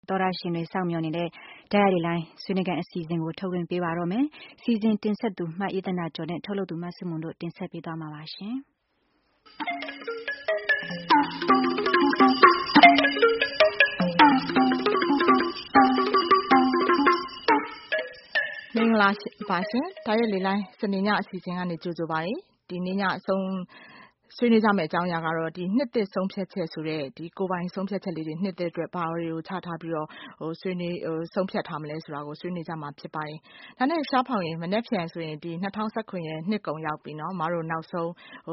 တော်ရရှင်တွေစောင့်မျှော်နေတဲ့Diary Line ဆွေးနွေးခန်းအစီအစဉ်ကိုထုတ်လွှင့်ပေးပါတော့မယ်။စီစဉ်တင်ဆက်သူမှအေးသနာကျော်နဲ့ထုတ်လုပ်သူမဆုမွန်တို့တင်ဆက်ပေးသွားမှာပါရှင်။မင်္ဂလာပါရှင်။ Diary Line စနေညအစီအစဉ်ကနေကြိုဆိုပါရစေ။ဒီနေ့ညအဆုံးဆွေးနွေးကြမယ့်အကြောင်းအရာကတော့ဒီနှစ်သက်ဆုံးဖြတ်ချက်ဆိုတဲ့ဒီကိုယ်ပိုင်ဆုံးဖြတ်ချက်လေးတွေနှစ်သက်အတွက်ဘာတွေကိုချထားပြီးတော့ဆွေးနွေးဆုံးဖြတ်ထားမလဲဆိုတာကိုဆွေးနွေးကြမှာဖြစ်ပါတယ်။ဒါနဲ့ရှားဖောင်ရင်မနေ့ပြန်ဆိုရင်ဒီ2019ရဲ့နှစ်ကုန်ရောက်ပြီနော်။မတို့နောက်ဆုံး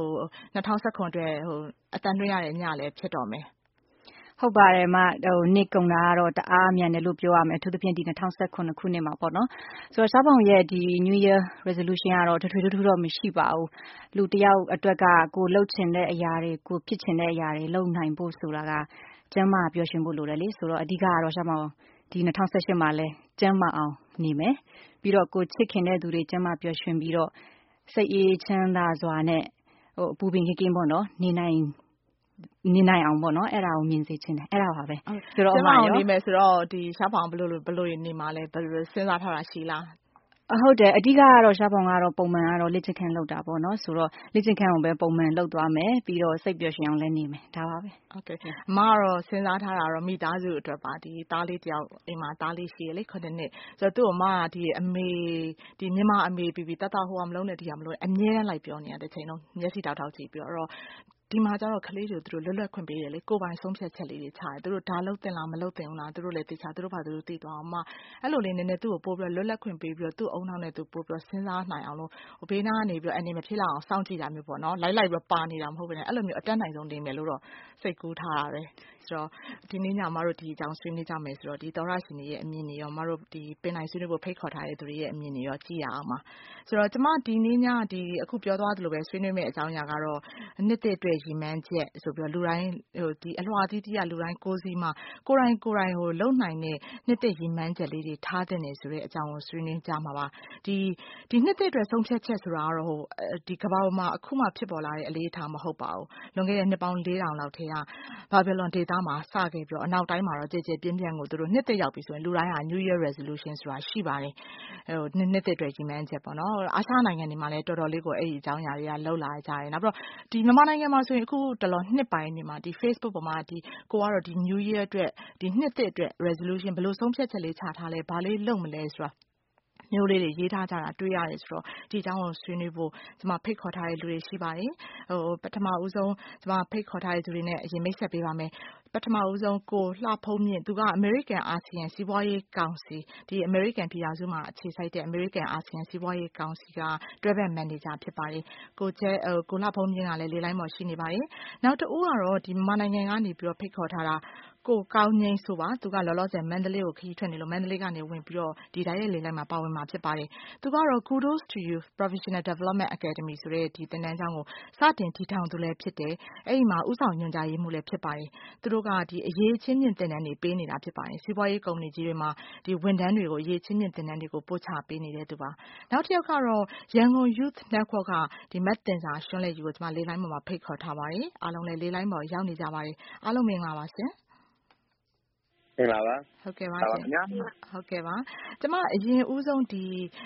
2019အတွက်အတန်လွှင့်ရတဲ့ညလည်းဖြစ်တော့မယ်။ဟုတ်ပါတယ်နှစ်ကုန်တာကတော့တအားမြန်တယ်လို့ပြောရမယ်အထူးသဖြင့်ဒီ2019ခုနှစ်မှာပေါ့နော်ဆိုတော့ရှားဖောင်ရဲ့ဒီ New Year Resolution ကတော့ထွေထွေတော့မရှိပါဘူးလူတယောက်အတွက်ကကိုလှုပ်ချင်တဲ့အရာတွေကိုဖြစ်ချင်တဲ့အရာတွေလုပ်နိုင်ဖို့ဆိုတာကကျန်းမာပျော်ရွှင်ဖို့လိုတယ်လေဆိုတော့အဓိကကတော့ရှားဖောင်ဒီ2018မှာလဲကျန်းမာအောင်နေမယ်ပြီးတော့ကိုချစ်ခင်တဲ့သူတွေကျန်းမာပျော်ရွှင်ပြီးတော့စိတ်အေးချမ်းသာစွာနဲ့အပူပင်ကင်းပေါ့နော်နေနိုင်အောင်ပေါ့နော်အဲ့ဒါကိုမြင်စေချင်တယ်အဲ့ဒါပါပဲဆိုတော့အမှန်ရောနေမယ်ဆိုတော့ဒီရှားဖောင်ဘယ်လိုနေမှာလဲဘယ်လိုစဉ်းစားထားတာရှိလားဟုတ်တယ်အဓိကကတော့ရှားဖောင်ကတော့ပုံမှန်ကတော့လေ့ကျင့်ခန်းလုပ်တာပေါ့နော်ဆိုတော့လေ့ကျင့်ခန်းကိုပဲပုံမှန်လုပ်သွားမယ်ပြီးတော့စိတ်ပျော်ရွှင်အောင်လည်းနေမယ်ဒါပါပဲဟုတ်ကဲ့အမကတော့စဉ်းစားထားတာတော့မိသားစုအတွက်ပါဒီသားလေးတယောက်အိမ်မှာသားလေးရှိရလေ9နှစ်ဆိုတော့သူ့အမကဒီအမေဒီမြန်မာအမေပြီးတတ်ဟိုမလုံးနဲ့ဒီမလုံးအမြဲတမ်းလိုက်ပြောနေရတဲ့ချိန်လုံးမျက်စိတောက်ကြည့်ပြီးတော့ဒီမှာကျတော့ကလေးတွေသူတို့လွတ်လပ်ခွင့်ပေးတယ်လေကိုယ်ပိုင်ဆုံးဖြတ်ချက်လေးတွေချတယ်သူတို့ဒါလုပ်တင်လားမလုပ်တင်ဘူးလားသူတို့လည်းသိချသူတို့ဘာသူတို့သိသွားအောင်အဲ့လိုလေးနည်းနည်းသူ့ကိုပို့ပြီးလွတ်လပ်ခွင့်ပေးပြီးတော့သူ့အုံနောက်နဲ့သူပို့ပြီးစဉ်းစားနိုင်အောင်လို့ဘေးနားကနေပြီးအနေမဖြစ်လောက်အောင်စောင့်ကြည့်တာမျိုးပေါ့နော်လိုက်ပြီးပါနေတာမဟုတ်ဘဲနဲ့အဲ့လိုမျိုးအတက်နိုင်ဆုံးနေမယ်လို့တော့စိတ်ကူးထားတာပဲဆိုတော့ဒီနေ့ညမတို့ဒီအကြောင်းဆွေးနွေးကြမယ်ဆိုတော့ဒီသောရရှင်တွေရဲ့အမြင်တွေရောမတို့ဒီပင်နိုင်ဆွေးနွေးဖို့ဖိတ်ခေါ်ထားတဲ့သူတွေရဲ့အမြင်တွေရောကြည့်ရအောင်ပါဆိုတော့ကျမဒီနေ့ညဒီအခုပြောသွားသလိုပဲဆွေးနွေးမယ့်အကြောင်းအရာကတော့နှစ်သက်အတွက်ရည်မှန်းချက်ဆိုပြီးတော့လူတိုင်းဒီအလွှာတီးတီးကလူတိုင်းကိုယ်စီမှာကိုယ်တိုင်လုံနိုင်တဲ့နှစ်သက်ရည်မှန်းချက်လေးတွေထားတဲ့နေဆိုတဲ့အကြောင်းကိုဆွေးနွေးကြမှာပါဒီနှစ်သက်အတွက်ဆုံးဖြတ်ချက်ဆိုတာကတော့ဒီကမ္ဘာပေါ်မှာအခုမှဖြစ်ပေါ်လာတဲ့အလေးထားမဟုတ်ပါဘူးလွန်ခဲ့တဲ့နှစ်ပေါင်း4000လောက်ထဲကဘာဘီလွန်ဒေသမှာစခဲ့ပြီးတော့အနောက်တိုင်းမှာတော့ကြည်ကြည်ပြင်းပြင်းကိုသူတို့နှစ်သက်ရောက်ပြီဆိုရင်လူတိုင်းဟာ New Year Resolution ဆိုတာရှိပါတယ်နှစ်သက်အတွက်ရည်မှန်းချက်ပေါ့နော်အာရှနိုင်ငံတွေမှာလည်းတော်တော်လေးကိုအဲ့ဒီအကြောင်းအရာတွေကလှုပ်လာကြတယ်နောက်ပြီးတော့ဒီမြန်မာနိုင်ငံမှာဆိုရင်အခုတော်တော်နှစ်ပိုင်းနေမှာဒီ Facebook ပေါ်မှာဒီကိုကတော့ဒီ New Year အတွက်ဒီနှစ်သက်အတွက် resolution ဘယ်လိုဆုံးဖြတ်ချက်လေးချထားလဲဘာလေးလုပ်မလဲဆိုတာမျိုးလေးတွေရေးထားကြတာတွေ့ရတယ်ဆိုတော့ဒီအကြောင်းကိုဆွေးနွေးဖို့ကျွန်မဖိတ်ခေါ်ထားတဲ့လူတွေရှိပါတယ်ပထမဦးဆုံးကျွန်မဖိတ်ခေါ်ထားတဲ့သူတွေနဲ့အရင်မိတ်ဆက်ပေးပါမယ်ပထမဦးဆုံးကိုလှဖုံးမြင့်သူက American ASEAN စီးပွားရေးကောင်စီဒီ American ပြည်ထောင်စုမှာအခြေစိုက်တဲ့ American ASEAN စီးပွားရေးကောင်စီကတွဲဘက်မန်နေဂျာဖြစ်ပါတယ်ကိုလှဖုံးမြင့်ကလည်းလေးလိုင်းပေါ်ရှိနေပါတယ်နောက်တစ်ဦးကတော့ဒီမြန်မာနိုင်ငံကနေပြီးတော့ဖိတ်ခေါ်ထားတာကိုကောင်းငိမ့်ဆိုပါသူကလောလောဆယ်မန္တလေးကိုခရီးထွက်နေလို့မန္တလေးကနေဝင်ပြီးတော့ဒီတိုင်းရဲ့လေးလိုက်မှာပါဝင်မှာဖြစ်ပါတယ်သူကတော့ Kudos to You Professional Development Academy ဆိုတဲ့ဒီသင်တန်းကျောင်းကိုစတင်တည်ထောင်သူလည်းဖြစ်တယ်အဲ့ဒီမှာဥဆောင်ညွှန်ကြားရေးမှူးလည်းဖြစ်ပါတယ်သူတို့ကဒီအရေးချင်းမြင့်သင်တန်းတွေပေးနေတာဖြစ်ပါတယ်စီးပွားရေးကုမ္ပဏီကြီးတွေမှာဒီဝန်ထမ်းတွေကိုအရေးချင်းမြင့်သင်တန်းတွေကိုပို့ချပေးနေတဲ့သူပါနောက်တစ်ယောက်ကတော့ရန်ကုန် Youth Network ကဒီမတ်တင်စာရွှန်းလဲယူကိုကျွန်မလေးလိုင်းပေါ်မှာဖိတ်ခေါ်ထားပါတယ်အားလုံးလည်းလေးလိုင်းပေါ်ရောက်နေကြပါတယ်အားလုံးမင်္ဂလာပါရှင်မင်္ဂလာပါဟုတ်ကဲ့ပါရှင်ဟုတ်ကဲ့ပါကျွန်မအရင်ဦးဆုံးဒီ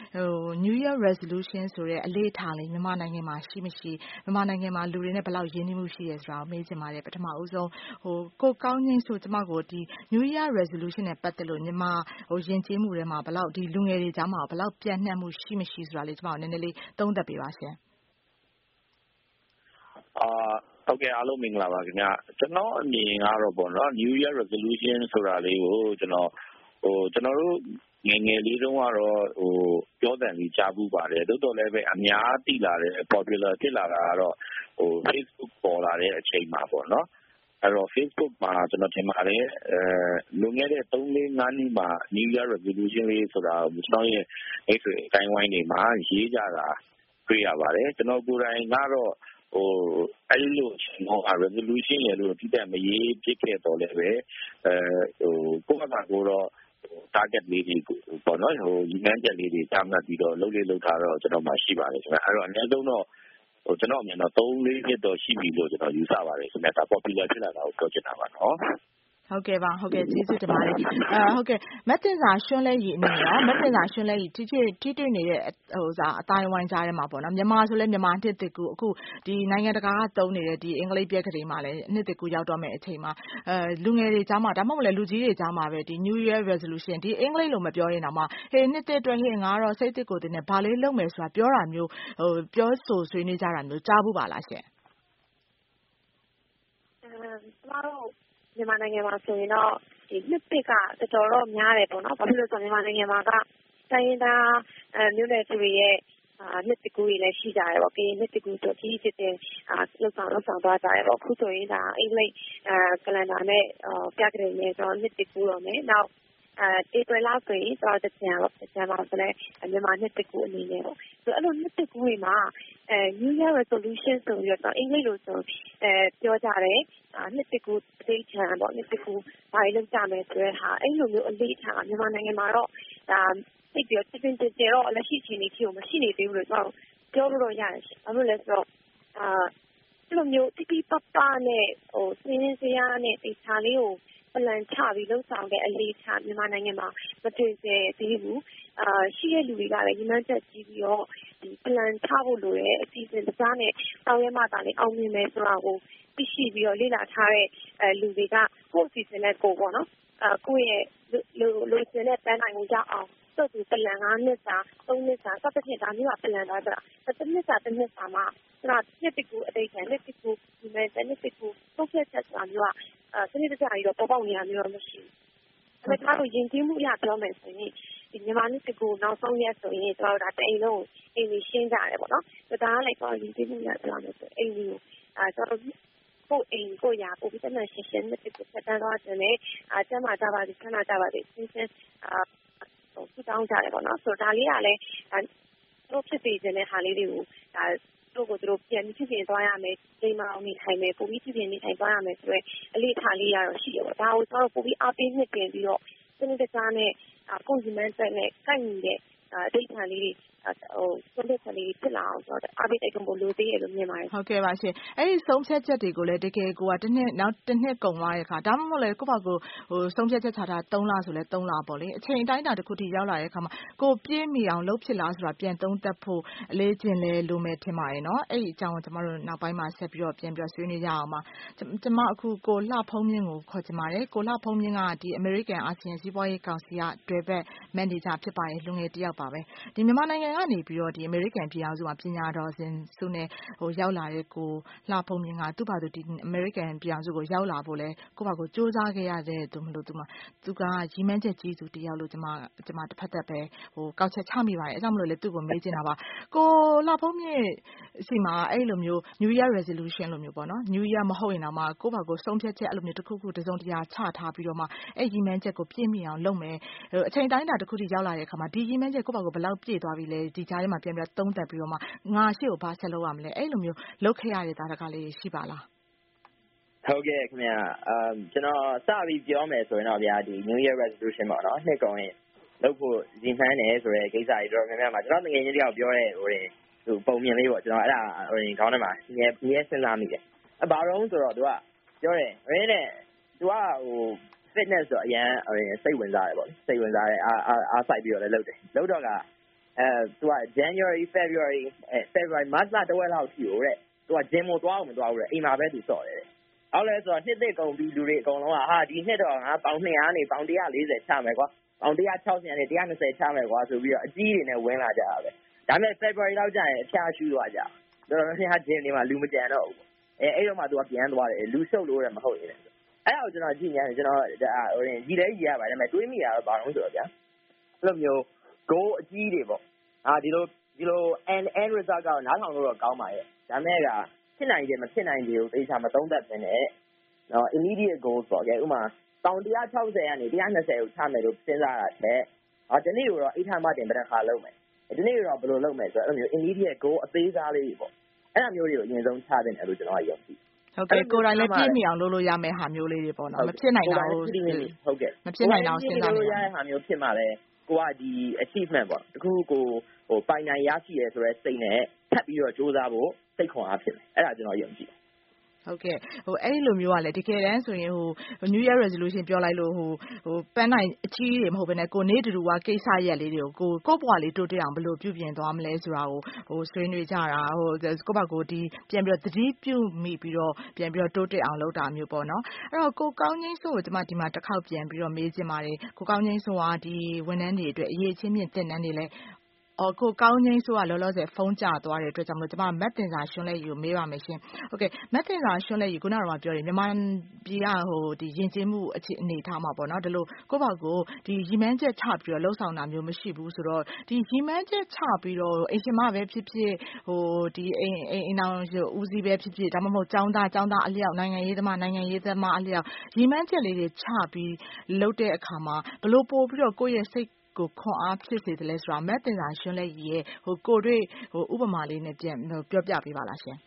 New Year Resolution ဆိုတဲ့အလေးထားလေးမြန်မာနိုင်ငံမှာရှိမရှိမြန်မာနိုင်ငံမှာလူတွေနဲ့ဘယ်လောက်ရင်းနှီးမှုရှိရဲဆိုတာကိုမေးချင်ပါတယ်ပထမဦးဆုံးကိုကောင်းငိမ့်ဆိုကျွန်မကိုဒီ New Year Resolution နဲ့ပတ်သက်လို့မြန်မာယဉ်ကျေးမှုတွေမှာဘယ်လောက်ဒီလူငယ်တွေကြားမှာဘယ်လောက်ပြန့်နှံ့မှုရှိမရှိဆိုတာလေးကျွန်မနည်းနည်းလေးသုံးသပ်ပေးပါရှင်ဟုတ်ကဲ့အားလုံးမင်္ဂလာပါခင်ဗျကျွန်တော်အမြင်ကတော့ပေါ့နော် New Year Resolution ဆိုတာလေးကိုကျွန်တော်တို့ငယ်ငယ်လေးတုန်းကတော့ပြောတယ်လေးကြားဘူးပါတယ်တိုးတော်လည်းပဲအများသိလာတဲ့ popular ဖြစ်လာတာကတော့Facebook ပေါ်လာတဲ့အချိန်မှာပေါ့နော်အဲ့တော့ Facebook မှာကျွန်တော်ထင်ပါတယ်လွန်ခဲ့တဲ့3-4-5နှစ်မှာ New Year Resolution လေးဆိုတာကျွန်တော်ရဲ့အဲ့ဆိုအတိုင်းဝိုင်းတွေမှာရေးကြတာတွေ့ရပါတယ်ကျွန်တော်ကိုယ်တိုင်ကတော့အဲ့လိုကျွန်တော် resolution ရလို့တိတက်မရေးဖြစ်ခဲ့တော့လည်းပဲကိုယ့်ဘာသာကိုတော့ target လေးတွေပေါ့နော်ရည်မှန်းချက်လေးတွေတာမှတ်ပြီးတော့လုပ်ထားတော့ကျွန်တော်မှရှိပါတယ်ခင်ဗျအဲ့တော့အနည်းဆုံးတော့ကျွန်တော်အမြင်တော့3-4နှစ်တော့ရှိပြီလို့ကျွန်တော်ယူဆပါတယ်ခင်ဗျဒါ popular ဖြစ်လာတာကိုပြောချင်တာပါနော်ဟဟုတ်ကဲ့ပါဟုတ်ကဲ့ကျေးဇူးတင်ပါတယ်ဟုတ်ကဲ့မတ်တင်စာရွှန်းလဲရီအနေနဲ့မတ်တင်စာရွှန်းလဲရီထိတွေ့နေတဲ့အတိုင်းဝိုင်းကြားထဲမှာပေါ့နော်မြန်မာဆိုလဲမြန်မာနှစ်တကူအခုဒီနိုင်ငံတကာကသုံးနေတဲ့ဒီအင်္ဂလိပ်ပြက်ကလေးမှာလဲနှစ်တကူရောက်တော့မယ့်အချိန်မှာလူငယ်တွေကြားမှာဒါမှမဟုတ်လဲလူကြီးတွေကြားမှာပဲဒီ New Year Resolution ဒီအင်္ဂလိပ်လိုမပြောရင်တော့မှဟေးနှစ်အတွက်ဟေးငါတော့စိတ်တစ်ကိုယ်တင်နဲ့ဘာလေးလုပ်မယ်ဆိုတာပြောတာမျိုးပြောဆိုဆွေးနွေးကြတာမျိုးကြားဘူးပါလားရှင်ကျမတို့မြန်မာနိုင်ငံမှာဆိုရင်တော့ဒီနှစ်သစ်ကတော်တော်များတယ်ပေါ့နော်။ဘာဖြစ်လို့လဲဆိုတော့မြန်မာနိုင်ငံမှာကတိုင်းရင်းသားမျိုးနွယ်စုတွေရဲ့နှစ်တကူတွေလည်းရှိကြတယ်ပေါ့။ကရင်နှစ်တကူဆိုကြီးကြီးကျယ်ကျယ်လှုပ်ဆောင်သွားကြတယ်ပေါ့။အခုဆိုရင်ဒါအင်္ဂလိပ်ကလန်ဒါနဲ့ပြက္ခဒိန်နဲ့နှစ်တကူတော့မယ်။နောက်ဧပြီလဆိုရင်သင်္ကြန်ပေါ့။သင်္ကြန်မှာဆိုလည်းမြန်မာနှစ်တကူအနေနဲ့ပေါ့။ဆိုတော့အဲ့လိုနှစ်တကူတွေမှာNew Year Resolution ဆိုပြီးတော့အင်္ဂလိပ်လိုဆိုပြောကြတယ်နှစ်တကူအလေးထားပေါ့နှစ်တကူဘာလို့ကြမယ်ဆိုတဲ့ဟာအဲ့လိုမျိုးအလေးထားမြန်မာနိုင်ငံမှာတော့ဒါသိပြီးတော့တင်တော့လက်ရှိချိန်လေးကိုမရှိနေသေးဘူးလို့ကျွန်တော်ပြောလို့ရတယ်ရှင်။ဘာလို့လဲဆိုတော့အဲ့လိုမျိုးတိတိပပနဲ့စင်းစရာနဲ့ဒီခြာလေးကိုပလန်ချပြီးလှုပ်ဆောင်တဲ့အလေးထားမြန်မာနိုင်ငံမှာမတွေ့သေးဘူးရှိတဲ့လူတွေကလည်းညီမချက်ကြည့်ပြီးတော့ဒီပလန်ချဖို့လိုတဲ့အစီအစဉ်တစ်စားနဲ့တောင်းရမှသာလေအောင်မြင်မယ်ဆိုတာကိုသိရှိပြီးတော့လေ့လာထားတဲ့လူတွေကကိုယ့်အစီအစဉ်နဲ့ကိုယ်ပေါ့နော်ကိုယ့်ရဲ့လိုချင်တဲ့ပန်းနိုင်ကိုရအောင်သူ့သူပလန်9နှစ်စာ3နှစ်စာစသဖြင့်ဒါမျိုးကပလန်သွားကြတာတစ်နှစ်စာတစ်နှစ်စာမှာကျွန်တော်နှစ်တကူအတိတ်ကနှစ်တကူဒီမဲ့နှစ်တကူပုတ်ဖြတ်ချက်ဆိုတာမျိုးကစနစ်တကျပြီးတော့ပေါ်ပေါက်နေတာမျိုးတော့မရှိဘူးဒါပေမဲ့ကျွန်တော်ယဉ်ကျေးမှုအရပြောမယ်ဆိုရင်ဒီမြန်မာနှစ်တကူနောက်ဆုံးရက်ဆိုရင်ကျွန်တော်တို့ဒါတအိမ်လုံးအိမ်ကြီးရှင်းကြရတယ်ပေါ့နော်ဒါကလည်းကျွန်တော်ယဉ်ကျေးမှုအရပြောမယ်ဆိုအိမ်ကြီးကိုကျွန်တော်ကိုယ်အိမ်ကိုရာပို့ပြီးတမန်ရှင်းရှင်းနဲ့ပြတ်တန်းသွားတယ်လေကျမ်းမာကြပါစေဆန္ဒကြပါစေရှင်းရှင်းဆူတောင်းကြတယ်ပေါ့နော်ဆိုတော့ဒါလေးကလည်းတို့ဖြစ်စေခြင်းတဲ့ဟာလေးတွေကိုဒါတို့ကိုတို့ပြန်ဖြစ်ပြင်သွားရမယ်အိမ်မအောင်နေထိုင်မယ်ပို့ပြီးဖြစ်ပြင်နေထိုင်သွားရမယ်ဆိုတော့အလေးထားလေးရတော့ရှိတယ်ပေါ့ဒါကိုကျွန်တော်ပို့ပြီးအားပေးနှစ်ပြင်ပြီးတော့စနစ်တကျနဲ့ကိုယ်စီမံချက်နဲ့ကိုက်ညီတဲ့အတိတ်ခံလေးတွေဆုံးဖြတ်ချက်လေးဖြစ်လာအောင်ဆိုတော့အားပေးတိုက်တွန်းဖို့လိုသေးတယ်လို့မြင်ပါတယ်ဟုတ်ကဲ့ပါရှင်အဲ့ဒီဆုံးဖြတ်ချက်တွေကိုလည်းတကယ်ကိုကတစ်နှစ်ကုန်သွားတဲ့အခါဒါမှမဟုတ်လေကိုယ့်ဘာကိုဆုံးဖြတ်ချက်ချတာ3လဆိုလဲ3လပေါ့လေအချိန်တိုင်းတာတစ်ခုထိရောက်လာတဲ့အခါမှာကိုပြည့်မီအောင်လုပ်ဖြစ်လားဆိုတာပြန်သုံးသပ်ဖို့အလေးကျင့်လဲလိုမယ်ထင်ပါတယ်နော်အဲ့ဒီအကြောင်းကိုကျွန်တော်တို့နောက်ပိုင်းမှာဆက်ပြီးတော့ပြန်ဆွေးနွေးကြအောင်ပါကျွန်မအခုကိုလှဖုံးမြင့်ကိုခေါ်ချင်ပါတယ်ကိုလှဖုံးမြင့်ကဒီ American ASEAN စီးပွားရေးကောင်စီကတွဲဘက်မန်နေဂျာဖြစ်ပါတယ်လူငယ်တယောက်ပါပဲဒီမြန်မာနိုင်ငံကနေပြီးတော့ဒီ American ပြည်အောင်စုမှာပညာတော်စဉ်စုနဲ့ရောက်လာတဲ့ကိုလှဖုံးမြင့်ကသူ့ဘာသူဒီ American ပြည်အောင်စုကိုရောက်လာဖို့လဲကိုယ့်ဘာကိုစူးစမ်းခဲ့ရတဲ့သူမလို့သူကရီမန်းချက်ကြီးသူတယောက်လို့ကျွန်မတစ်ဖက်သက်ပဲကောက်ချက်ချမိပါတယ်အဲကြောင့်မလို့လေသူ့ကိုမေးချင်တာပါကိုလှဖုံးမြင့်စီမှာအဲ့လိုမျိုး New Year Resolution လို့မျိုးပေါ့နော် New Year မဟုတ်ရင်တော့မှကိုယ့်ဘာကိုဆုံးဖြတ်ချက်အဲ့လိုမျိုးတစ်ခုခုတစုံတရာချထားပြီးတော့မှအဲ့ရီမန်းချက်ကိုပြည့်မီအောင်လုပ်မယ်အချိန်တိုင်းတာတစ်ခုထိရောက်လာတဲ့အခါမှာဒီရီမန်းချက်ကိုယ့်ဘာကိုဘယ်လောက်ပြည့်သွားပြီလဲဒီကြားထဲမှာပြန်ပြီးသုံးသပ်ပြီးတော့မှငါရှေ့ကိုဘာဆက်လုပ်ရမလဲအဲ့လိုမျိုးလုပ်ခဲ့ရတဲ့သားတကားလေးရှိပါလားဟုတ်ကဲ့ခင်ဗျာကျွန်တော်စပြီးပြောမယ်ဆိုရင်တော့ဗျာဒီ New Year Resolution ပေါ့နော်နှစ်ကုန်ရင်လုပ်ဖို့ရည်မှန်းတယ်ဆိုတဲ့ကိစ္စတွေတော့များများမှာကျွန်တော်ငယ်ချင်းတယောက်ပြောတဲ့သူပုံမြင်လေးပေါ့ကျွန်တော်အဲ့ဒါခေါင်းထဲမှာငယ်စဉ်းစားမိတယ်ဘာလို့ဆိုတော့သူကပြောတယ်ရင်းနဲ့သူကfitness ဆိုအရင်စိတ်ဝင်စားတယ်ပေါ့စိတ်ဝင်စားတယ်အားစိုက်ပြီးတော့လည်းလုပ်တယ်လုပ်တော့ကသူက January February March လတစ်ဝက်လောက်ရှိလို့တဲ့သူက gym ကိုသွားအောင်မသွားဘူးတဲ့အိမ်မှာပဲသူစော့တယ်ဟုတ်လဲဆိုတော့နှစ်သစ်ကုန်ပြီးလူတွေအကုန်လုံးကဟာဒီနှစ်တော့ငါပေါင်200နေပေါင်140ချမယ်ကွာပေါင်160နေ120ချမယ်ကွာဆိုပြီးတော့အကြီးတွေနဲ့ဝင်လာကြတာပဲဒါပေမဲ့ February လောက်ကျရင်အဖျားရှူသွားကြတော်တော်များများ gym တွေမှာလူမကြံတော့ဘူးအဲ့တော့မှသူကပြန်သွားတယ်လူရှုပ်လို့လည်းမဟုတ်ရင်အဲ့ဒါကိုကျွန်တော်ကြည့်နေတယ်ကျွန်တော်ကြီးလဲကြီးရပါတယ်ဒါပေမဲ့တွေးမိတာတော့ဘာလို့ဆိုတော့ဗျာအဲ့လိုမျိုး goal အကြီးတွေပေါ့ဒီလို end result ကတော့နားထောင်လို့တော့ကောင်းပါရဲ့ဒါပေမဲ့ကဖြစ်နိုင်တယ်မဖြစ်နိုင်တယ်ကိုသိချာမသုံးသပ်ဘဲနဲ့immediate goals ပေါ့ဥပမာပေါင်160ကနေ120ကိုချမယ်လို့စဉ်းစားတာတဲ့ဒီနေ့တော့အိတ်ထမတင်ပထခါလုပ်မယ်ဒီနေ့တော့ဘယ်လိုလုပ်မယ်ဆိုတော့အဲ့လိုမျိုး immediate goal အသေးစားလေးပေါ့အဲ့လိုမျိုးတွေကိုအရင်ဆုံးချသင့်တယ်လို့ကျွန်တော်ကယုံကြည်ဟုတ်ကဲ့ကိုယ်တိုင်လည်းပြည့်မီအောင်လုပ်လို့ရမယ်ဟာမျိုးလေးတွေပေါ့နော်မဖြစ်နိုင်တာကိုဟုတ်ကဲ့မဖြစ်နိုင်တာကိုစဉ်းစားလို့ရတဲ့ဟာမျိုးဖြစ်မှလည်းကိုကဒီ achievement ပေါ့တခုကိုပိုင်နိုင်ရရှိရဲဆိုတဲ့စိတ်နဲ့ထပ်ပြီးတော့စူးစမ်းဖို့စိတ်ခွန်အားဖြစ်မယ်အဲ့ဒါကျွန်တော်ယုံကြည်ဟုတ်ကဲ့အဲ့ဒီလိုမျိုးကလည်းတကယ်တမ်းဆိုရင်New Year resolution ပြောလိုက်လို့ပန်းနိုင်အကြီးတွေမဟုတ်ဘဲနဲ့ကိုနေတူတူကကိစ္စရက်လေးတွေကိုကိုယ့်ဘဝလေးတိုးတက်အောင်ဘယ်လိုပြုပြင်သွားမလဲဆိုတာကိုဆွေးနွေးကြတာကိုယ့်ဘက်ကိုပြန်ပြီးတော့သတိပြုမိပြီးတော့ပြန်ပြီးတော့တိုးတက်အောင်လုပ်တာမျိုးပေါ့နော်အဲ့တော့ကိုကောင်းငိမ့်စိုးကိုကျွန်မဒီမှာတစ်ခေါက်ပြန်ပြီးတော့မေးချင်ပါတယ်ကိုကောင်းငိမ့်စိုးကဒီဝန်ထမ်းတွေအတွက်အရေးချင်းမြင့်တင်တန်းတွေလဲကိုကောင်းငိမ့်စိုးကလောလောဆယ်ဖုန်းကျသွားတဲ့အတွက်ကြောင့်မလို့ကျွန်မမက်တင်စာရှွန်းလက်ယူကိုမေးပါမယ်ရှင်ဟုတ်ကဲ့မက်တင်စာရှွန်းလက်ယူခုနကတော့ပြောတယ်မြန်မာပြည်ကဒီယဉ်ကျေးမှုအနေထားမှာပေါ့နော်ဒီလိုကိုယ့်ဘာကိုဒီရီမန်းချက်ချပြီးတော့လှုပ်ဆောင်တာမျိုးမရှိဘူးဆိုတော့ဒီရီမန်းချက်ချပြီးတော့အရှင်မပဲဖြစ်ဖြစ်ဒီအိမ်အောင်ဦးစီးပဲဖြစ်ဖြစ်ဒါမှမဟုတ်ចောင်းသားအလျောက်နိုင်ငံရေးသမားအလျောက်ရီမန်းချက်လေးတွေချပြီးလုပ်တဲ့အခါမှာဘလို့ပို့ပြီးတော့ကိုယ့်ရဲ့စိတ်ကိုခွန်အားဖြစ်စေတယ်လဲဆိုတာမက်တင်စာရှင်းလက်ရဲ့ကိုတွေ့ဥပမာလေးနဲ့ပြန်ပြောပြပေးပါလားရှင်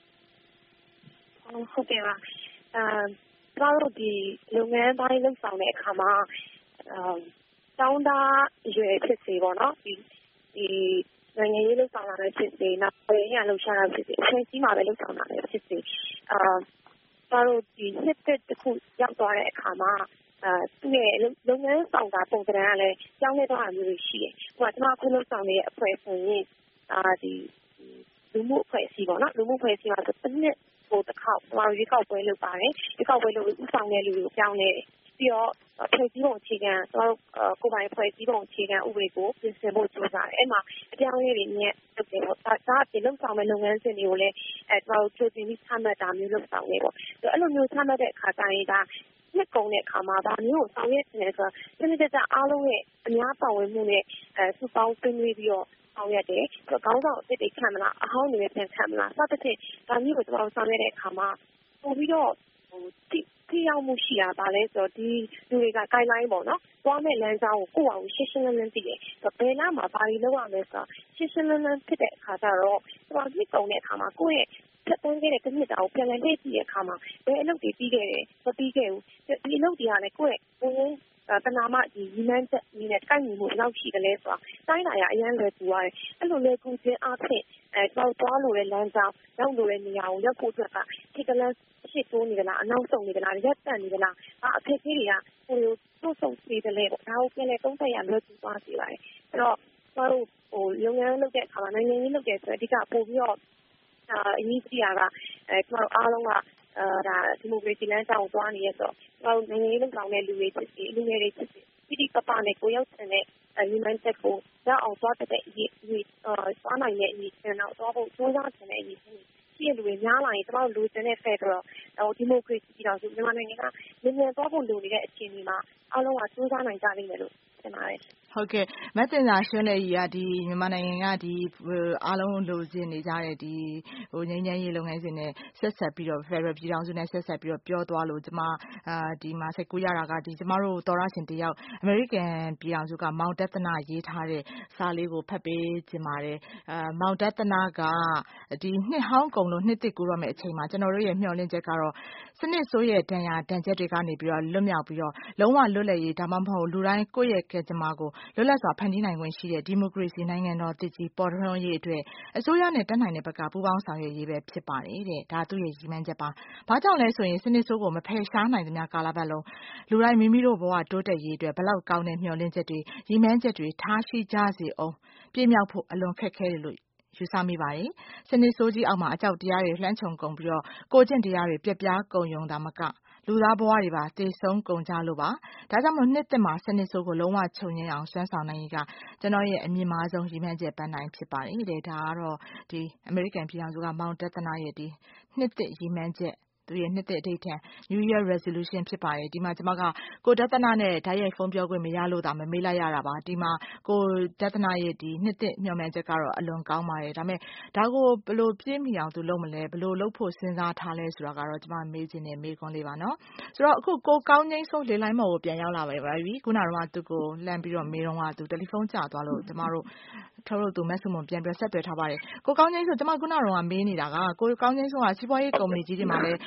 ဟုတ်ကဲ့ပါကျမတို့ဒီလုပ်ငန်းပိုင်းလုပ်ဆောင်တဲ့အခါမှာတောင်းတရွယ်ဖြစ်စေပေါ့နော်ဒီနိုင်ငံရေးလုပ်ဆောင်တာလည်းဖြစ်စေနောက်ပြည်ရလှုပ်ရှားတာဖြစ်စေအချိန်ကြီးမှာပဲလုပ်ဆောင်တာလည်းဖြစ်စေကျမတို့ဒီနှစ်သက်တစ်ခုရောက်သွားတဲ့အခါမှာသူ့ရဲ့လုပ်ငန်းဆောင်တာပုံစံကလည်းကြောင်းလဲသွားတာမျိုးရှိတယ်။ကျွန်မအခုလုပ်ဆောင်နေတဲ့အဖွဲ့ဆိုရင်ဒီလူမှုအဖွဲ့အစည်းပေါ့နော်လူမှုအဖွဲ့အစည်းမှာတစ်နှစ်တစ်ခေါက်ကျွန်တော်ရွေးကောက်ပွဲလုပ်ပါတယ်။ရွေးကောက်ပွဲလုပ်ပြီးဥဆောင်တဲ့လူတွေကိုပြောင်းလဲတယ်။ပြီးတော့ဖွဲ့စည်းပုံအခြေခံကျွန်တော်ကိုယ်ပိုင်ဖွဲ့စည်းပုံအခြေခံဥပဒေကိုပြင်ဆင်ဖို့ကြိုးစားတယ်။အဲ့မှာအပြောင်းအလဲတွေနဲ့လုပ်တယ်ပေါ့။ဒါအပြင်လုပ်ဆောင်တဲ့လုပ်ငန်းစဉ်တွေကိုလည်းကျွန်တော်ကြိုတင်ပြီးချမှတ်တာမျိုးလုပ်ဆောင်နေပေါ့။အဲ့လိုမျိုးချမှတ်တဲ့အခါကျရင်ဒါနှစ်ကုန်တဲ့အခါမှာဒါမျိုးကိုဆောင်ရွက်နေတယ်ဆိုတော့စနစ်တကျအားလုံးရဲ့အများပါဝင်မှုနဲ့စုပေါင်းဆွေးနွေးပြီးတော့ဆောင်ရွက်တယ်။ခေါင်းဆောင်အစ်စ်တွေခံမလားအဟောင်းတွေပြန်ခံမလားစသဖြင့်ဒါမျိုးကိုကျွန်တော်ဆောင်ရွက်တဲ့အခါမှာပို့ပြီးတော့ထိရောက်မှုရှိတာပါလဲဆိုတော့ဒီလူတွေက guideline ပေါ့နော်။သွားမဲ့လမ်းကြောင်းကိုကိုယ့်အကူရှင်းရှင်းလင်းလင်းသိတယ်။ဘယ်လမ်းမှာဘာတွေလုပ်ရမလဲဆိုတော့ရှင်းရှင်းလင်းလင်းဖြစ်တဲ့အခါကျတော့ကျွန်တော်နှစ်ကုန်တဲ့အခါမှာကိုယ့်ရဲ့ဖြတ်သန်းခဲ့တဲ့တစ်နှစ်တာကိုပြန်လည်လေ့ကြည့်တဲ့အခါမှာဘယ်အလုပ်တွေပြီးခဲ့တယ်မပြီးခဲ့ဘူးဒီအလုပ်တွေကလည်းကိုယ့်ရဲ့တနာမဒီရီမန်းချက်နည်းနဲ့ကိုက်ညီမှုဘယ်လောက်ရှိတယ်လဲဆိုတာတိုင်းတာရအရင်လွယ်ကူရတယ်အဲ့လိုလွယ်ကူခြင်းအဖြစ်ကျွန်တော်သွားလို့တဲ့လမ်းကြောင်းရောက်လို့တဲ့နေရာကိုရောက်ဖို့အတွက်ကဒီကလန်းရှေ့တိုးနေကြလားအနောက်ဆုံးနေကြလားရက်တန့်နေကြလားအခက်အခဲတွေကကိုယ်တို့ဆုံးနေတယ်လေဒါကိုပြန်လဲသုံးသပ်ရလွယ်ကူသွားစေပါတယ်အဲ့တော့ကျွန်တော်တို့လုပ်ငန်းလုပ်တဲ့အခါမှာနိုင်ငံရေးလုပ်တဲ့ဆိုအဓိကပို့ပြီးတော့အရေးကြီးတာကကျွန်တော်အားလုံးကဒါဒီမိုကရေစီလမ်းကြောင်းကိုသွားနေရဆိုတော့နိုင်ငံရေးလုပ်ဆောင်တဲ့လူတွေဖြစ်စီလူငယ်တွေဖြစ်စီဒီပပနဲ့ကိုရောက်တဲ့ညီမချက်ကိုရောက်အောင်သွားတဲ့အရေးသွားနိုင်တဲ့အရေးကျွန်တော်သွားဖို့စူးစမ်းတဲ့အရေးရှိရလူတွေများလာရင်ကျွန်တော်လူကျန်တဲ့ဖက်တော့ဒီမိုကရေစီပြည်တော်စုမြန်မာနိုင်ငံကမြန်သွားဖို့လိုနေတဲ့အခြေအနေမှာအားလုံးကစူးစမ်းနိုင်ကြလိမ့်မယ်လို့ထင်ပါတယ်ဟုတ်ကဲ့မက်တင်စာရှင်းတဲ့ကြီးကဒီမြန်မာနိုင်ငံကဒီအားလုံးလိုချင်နေကြတဲ့ဒီငြိမ်းချမ်းရေးလုပ်ငန်းစဉ်နဲ့ဆက်ဆက်ပြီးတော့ Federal ပြည်ထောင်စုနဲ့ဆက်ဆက်ပြီးတော့ပြောသွားလို့ကျွန်မဒီမှာစိတ်ကူးရတာကဒီကျွန်မတို့သောရရှင်တယောက် American ပြည်ထောင်စုကမောင်ဒသနာရေးထားတဲ့စာလေးကိုဖတ်ပေးခြင်းပါတယ်မောင်ဒသနာကဒီနှစ်ဟောင်းကုန်လို့နှစ်သစ်ကူးရမယ့်အချိန်မှာကျွန်တော်တို့ရဲ့မျှော်လင့်ချက်ကတော့စနစ်ဆိုးရဲ့ဒဏ်ချက်တွေကနေပြီးတော့လွတ်မြောက်ပြီးတော့လုံးဝလွတ်လပ်ရေးဒါမှမဟုတ်လူတိုင်းကိုယ့်ရဲ့ကံကြမ္မာကိုလွတ်လပ်စွာဖန်တီးနိုင်ခွင့်ရှိတဲ့ဒီမိုကရေစီနိုင်ငံတော်တည်ကြည်ပေါ်ထွန်းရေးအတွက်အစိုးရနဲ့တက်နိုင်တဲ့ဘက်ကပူးပေါင်းဆောင်ရွက်ရေးပဲဖြစ်ပါတယ်တဲ့ဒါသူ့ရဲ့ရည်မှန်းချက်ပါဘာကြောင့်လဲဆိုရင်စနစ်ဆိုးကိုမဖယ်ရှားနိုင်သမျှကာလပတ်လုံးလူတိုင်းမိမိတို့ဘဝတိုးတက်ရေးအတွက်ဘလောက်ကောင်းတဲ့မျှော်လင့်ချက်တွေရည်မှန်းချက်တွေထားရှိကြစေအောင်ပြည့်မြောက်ဖို့အလွန်ခက်ခဲတယ်လို့ယူဆမိပါတယ်စနစ်ဆိုးကြီးအောက်မှာအကြောက်တရားတွေလှမ်းခြုံကုန်ပြီးတော့ကိုကျင့်တရားတွေပြက်ပြားကုန်ယုံတာမကလူသားဘဝတွေပါတည်ဆုံးကုန်ကြလို့ပါဒါကြောင့်မို့နှစ်သက်မှာစနစ်ဆိုးကိုလုံးဝချုပ်ငြိမ်းအောင်စွမ်းဆောင်နိုင်ရေးကကျွန်တော်ရဲ့အမြင့်မားဆုံးရည်မှန်းချက်ပန်းနိုင်ဖြစ်ပါတယ်တဲ့ဒါကတော့ဒီ American ပြည်ထောင်စုကမောင်ဒသနာရဲ့ဒီနှစ်သက်ရည်မှန်းချက်သူရဲ့နှစ်သက်အထိတ်ထန် New Year Resolution ဖြစ်ပါတယ်ဒီမှာကျွန်မကကိုဒသနာနဲ့ဓာတ်ရိုက်ဖုန်းပြောခွင့်မရလို့ဒါမမေးလိုက်ရတာပါဒီမှာကိုဒသနာရဲ့ဒီနှစ်သက်မျှော်မှန်းချက်ကတော့အလွန်ကောင်းပါတယ်ဒါပေမဲ့ဒါကိုဘယ်လိုပြည့်မီအောင်သူလုပ်မလဲဘယ်လိုလုပ်ဖို့စဉ်းစားထားလဲဆိုတာကတော့ကျွန်မမေးခြင်းနဲ့မေးခွန်းလေးပါနော်ဆိုတော့အခုကိုကောင်းငိမ့်ဆုံးလေလိုင်းမော်ကိုပြန်ရောက်လာပါပြီခုနကတော့သူကိုလှမ်းပြီးတော့မေးတော့သူတယ်လီဖုန်းကျသွားလို့ကျွန်မတို့ထုတ်လို့သူမက်ဆုမွန်ပြန်ပြီးဆက်သွယ်ထားပါတယ်ကိုကောင်းငိမ့်ဆိုကျွန်မခုနကတော့မေးနေတာကကိုကောင်းငိမ့်ဆုံးကစီးပွားရေးကုမ္ပဏီကြီးတွေမှာလည်း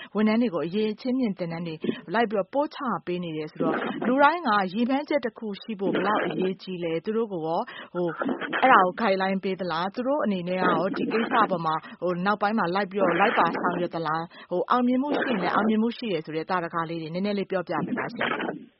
ဝန်ထမ်းတွေကိုအရေးချင်းမြင့်တင်တန်းတွေလိုက်ပြီးတော့ပို့ချပေးနေတယ်ဆိုတော့လူတိုင်းကရည်မှန်းချက်တစ်ခုရှိဖို့ဘယ်လောက်အရေးကြီးလဲသူတို့ကိုရောအဲ့ဒါကို guideline ပေးသလားသူတို့အနေနဲ့ရောဒီကိစ္စပေါ်မှာနောက်ပိုင်းမှာလိုက်ပြီးတော့လိုက်ပါဆောင်ရွက်သလားအောင်မြင်မှုရှိရင်လည်းအောင်မြင်မှုရှိရဆိုတဲ့တာရကားလေးတွေနည်းနည်းလေးပြောပြပေးပါရှင်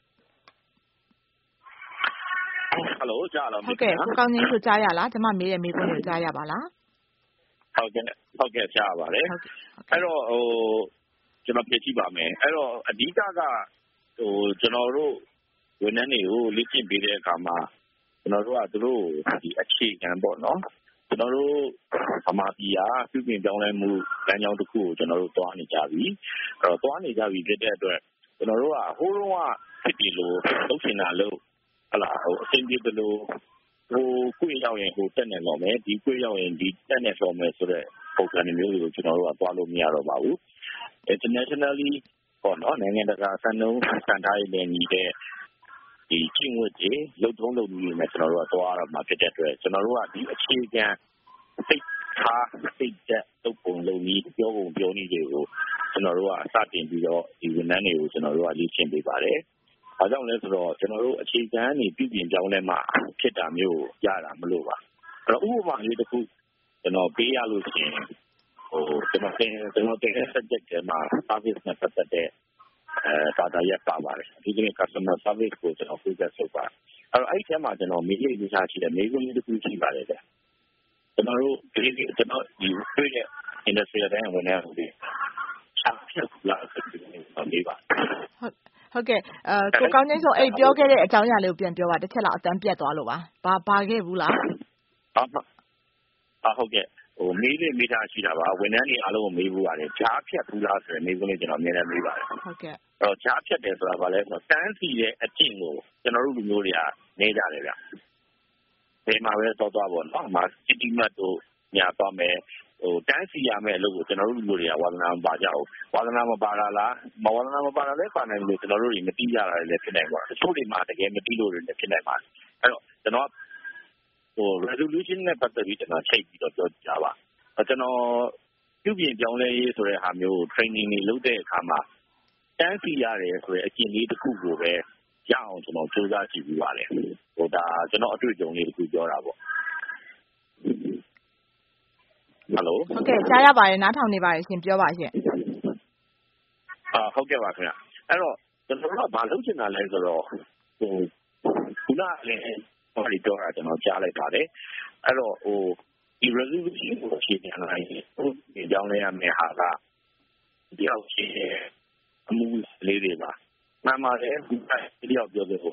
ဟယ်လိုကြားလားဟုတ်ကဲ့ကိုကောင်းချင်းဆိုကြားရလားကျွန်မမေးတဲ့မေးခွန်းကိုကြားရပါလားဟုတ်ကဲ့ကြားပါတယ်အဲ့တော့ကျွန်တော်ပြည့်ကြည့်ပါမယ်အဲ့တော့အဓိကကကျွန်တော်တို့ဝန်ထမ်းတွေကိုလေ့ကျင့်ပေးတဲ့အခါမှာကျွန်တော်တို့ကသူတို့ဒီအခြေခံပေါ့နော်ကျွန်တော်တို့ဗမာပြည်ကပြုပြင်ပြောင်းလဲမှုလမ်းကြောင်းတစ်ခုကိုကျွန်တော်တို့သွားနေကြပြီအဲ့တော့သွားနေကြပြီဖြစ်တဲ့အတွက်ကျွန်တော်တို့ကဟိုးတော့ဖြစ်ပြီလို့လုပ်ချင်တာလို့ဟလာအဆင်ပြေတယ်လို့ကိုယ်ရောက်ရင်တက်နေတော့မယ်ဒီကိုယ်ရောက်ရင်ဒီတက်နေတော့မယ်ဆိုတော့ပုံစံမျိုးတွေကိုကျွန်တော်တို့ကသွားလို့မရတော့ပါဘူး internationally ပေါ့နော်နိုင်ငံတကာစံနှုန်းစံထားရည်နဲ့ညီတဲ့ဒီကျင့်ဝတ်တွေလုံထုံးလုံနည်းတွေနဲ့ကျွန်တော်တို့ကသွားရမှာဖြစ်တဲ့အတွက်ကျွန်တော်တို့ကဒီအခြေခံစိတ်ထားစိတ်သက်တုပ်ပုံလုံနည်းပြောပုံပြောနည်းတွေကိုကျွန်တော်တို့ကစတင်ပြီးတော့ဒီဝန်ထမ်းတွေကိုကျွန်တော်တို့ကလေ့ကျင့်ပေးပါတယ်။ဒါကြောင့်လဲဆိုတော့ကျွန်တော်တို့အခြေခံနေပြုပြင်ပြောင်းလဲမှဖြစ်တာမျိုးရတာမလို့ပါ။အဲ့တော့ဥပမာလေးတစ်ခုကျွန်တော်ပေးရလို့ရှိရင်ကျွန်တော်တဲ့ subject ထဲမှာ service နဲ့ပတ်သက်တဲ့data ရပါပါတယ်ဒီကနေ့ customer service ကိုကျွန်တော် focus လုပ်ပါအဲ့ထဲမှာကျွန်တော်မေးလေးလေးရှိတယ်မေးခွန်းလေးတစ်ခုရှိပါတယ်ဗျကျွန်တော်တို့ဒီကျွန်တော်ဒီတွေ့တဲ့ industry တိုင်းဝင်နေတယ်ချက်ချက်လာဆိုပြီးမေးပါဟုတ်ကဲ့ကိုကောင်းချင်းဆိုအဲ့ပြောခဲ့တဲ့အကြောင်းအရာလေးကိုပြန်ပြောပါတစ်ချက်လောက်အတန်းပြတ်သွားလို့ပါဘာခဲ့ဘူးလားဟုတ်ကဲ့မေးလေးမေးတာရှိတာပါဝန်ထမ်းတွေအားလုံးကိုမေးဖို့ပါတယ်ဂျားဖြတ်ဘူးလားဆိုရင်မေးခွန်းလေးကျွန်တော်အများနဲ့မေးပါတယ်ဟုတ်ကဲ့အဲ့တော့ဂျားဖြတ်တယ်ဆိုတာဘာလဲဆိုတော့တန်းစီတဲ့အကျင့်ကိုကျွန်တော်တို့လူမျိုးတွေကနေကြတယ်ဗျဘယ်မှာပဲသွားပေါ့နော်မှာစီတီမတ်တို့ညာသွားမယ်တန်းစီရမယ်အလုပ်ကိုကျွန်တော်တို့လူမျိုးတွေကဝါသနာမပါကြဘူးဝါသနာမပါတာလားမဝါသနာမပါတာလည်းပါနိုင်လို့ကျွန်တော်တို့တွေမသိကြတာလည်းဖြစ်နိုင်ပါတချို့တွေမှာတကယ်မသိလို့လည်းဖြစ်နိုင်ပါတယ်အဲ့တော့ကျွန်တော်resolution နဲ့ပတ်သက်ပြီးကျွန်တော်ချိန်ပြီးတော့ပြောကြပါကျွန်တော်ပြုပြင်ပြောင်းလဲရေးဆိုတဲ့ဟာမျိုး training တွေလုပ်တဲ့အခါမှာတန်းစီရတယ်ဆိုတဲ့အကျင့်လေးတစ်ခုကိုပဲရအောင်ကျွန်တော်စူးစမ်းကြည့်ပြီးပါတယ်ဒါကျွန်တော်အတွေ့အကြုံလေးတစ်ခုပြောတာပေါ့ဟယ်လိုဟုတ်ကဲ့ကြားရပါတယ်နားထောင်နေပါတယ်ရှင်ပြောပါရှင်ဟုတ်ကဲ့ပါခင်ဗျအဲ့တော့ကျွန်တော်တို့ကဘာလုပ်ချင်တာလဲဆိုတော့ခုနလည်းဘာလို့ပြောတာကျွန်တော်ကြားလိုက်ပါတယ်အဲ့တော့ဒီ resolution ကိုအခြေခံလိုက်ဒီကြောင်းလဲရမယ့်ဟာကဒီအောက်ရှိအမှုလေးတွေပါမှန်ပါတယ်ဒီတယောက်ပြောတဲ့ဟို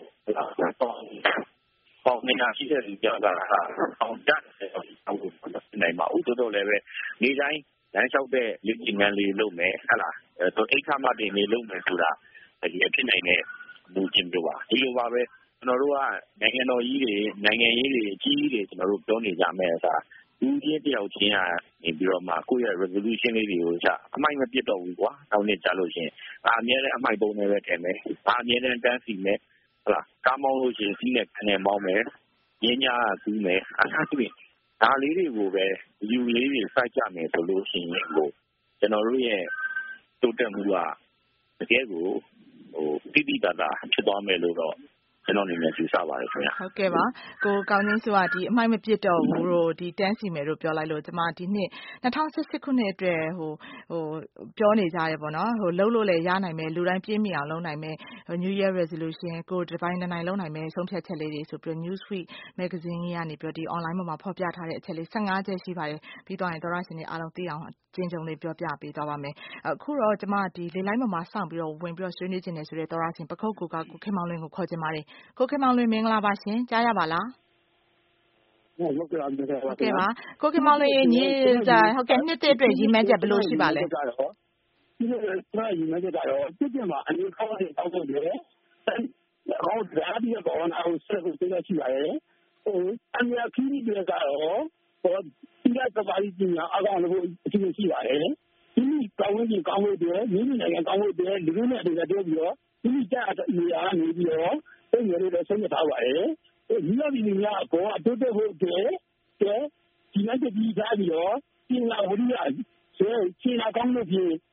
ပေါင်းနေတာရှိတဲ့လူကြောင့်ကအောင်တတ်တယ်ဟုတ်နိုင်မှာဥဒတော့လည်းပဲနေတိုင်းလမ်းလျှောက်တဲ့လူကြီးငန်းလေးလုပ်မယ်ဟလားအိတ်ခါမှတင်နေလုပ်မယ်ဆိုတာဒီအဖြစ်နိုင်တဲ့လူချင်းပြောပါဒီလိုပါပဲကျွန်တော်တို့ကနိုင်ငံတော်ကြီးတွေနိုင်ငံရေးတွေအကြီးကြီးတွေကျွန်တော်တို့ပြောနေကြမယ်ဆိုတာဦးကြီးတယောက်ချင်းကနေပြီးတော့မှကိုယ့်ရဲ့ resolution လေးတွေကိုအမိုက်မပြတ်တော့ဘူးကွာနောက်နေ့ကြာလို့ရှိရင်အမြဲတမ်းအမိုက်ပုံနဲ့ပဲထည့်မယ်အမြဲတမ်းတန်းစီမယ်ဟလားကားမောင်းလို့ရှိရင်စီးနဲ့ခံနေမောင်းမယ်ရင်းညာကူးမယ်အဲ့ဒါဆိုရင်ဒါလေးတွေကိုပဲယူလေးတွေစိုက်ကြမယ်ဆိုလို့ရှိရင်ကိုကျွန်တော်တို့ရဲ့တိုးတက်မှုကတကယ်ကိုတိတိတတ်တာဖြစ်သွားမယ်လို့တော့ကျွန်တော်အနေနဲ့ယူဆပါတယ်ခင်ဗျာဟုတ်ကဲ့ပါကိုကောင်းချင်းဆိုတာဒီအမိုက်မပြစ်တော့ဘူးလို့ဒီတန်းစီမယ်လို့ပြောလိုက်လို့ကျွန်မဒီနှစ်2018ခုနှစ်အတွက်ပြောနေကြတယ်ပေါ့နော်လှုပ်လို့လည်းရနိုင်မယ်လူတိုင်းပြည့်မီအောင်လုပ်နိုင်မယ် New Year Resolution ကိုဒီပိုင်းနိုင်လုပ်နိုင်မယ်ဆုံးဖြတ်ချက်လေးတွေဆိုပြီး Newsweek magazine ကြီးကနေပြီးဒီ online ပေါ်မှာဖော်ပြထားတဲ့အချက်လေး15ချက်ရှိပါတယ်ပြီးတော့ရင်သောရရှင်တွေအားလုံးသိအောင်ကျဉ်းကျုံလေးပြောပြပေးသွားပါမယ်အခုတော့ကျွန်မဒီလေလိုင်းပေါ်မှာစောင့်ပြီးတော့ဝင်ပြီးတော့ဆွေးနွေးခြင်းနဲ့ဆိုတဲ့သောရရှင်ပခုတ်ကူကကိုခင်မောင်လွင်ကိုခေါ်ချင်ပါတယ်ကိုခင်မောင်လွင်မင်္ဂလာပါရှင်ကြားရပါလားဟုတ်ကဲ့ပါကိုခင်မောင်လွင်ညီဟုတ်ကဲ့နှစ်အတွက်ရည်မှန်းချက်ဘယ်လိုရှိပါလဲဒီလိုရည်မှန်းချက်ကတော့ပြည့်မှာအရင်ခေါင်းတွေတောက်ဖို့တယ်ဟောဒါဒီကတော့အောင်ဆက်ကိုသိရှိပါတယ်အမြဲခီးတွေကတော့ဒီကတပါးကြီးညာအကောင်လို့အစီအစဉ်ရှိပါတယ်ဒီကောင်းဝင်ကြီးကောင်းဝင်တယ်မိမိနိုင်ငံကောင်းဝင်တယ်လူတွေနဲ့တည်းတိုးပြီးတော့ဒီကြားနေရာနေပြီးတော့အဲ့ဒီလိုဆုံးဖြတ်ထားပါတယ်ဒီလိုဒီများကိုအတူတူဟုတ်တယ်ဒီနေ့ဒီသားပြီးတော့ဒီလာဝရိယကျေနာကောင်းလို့ဖြစ်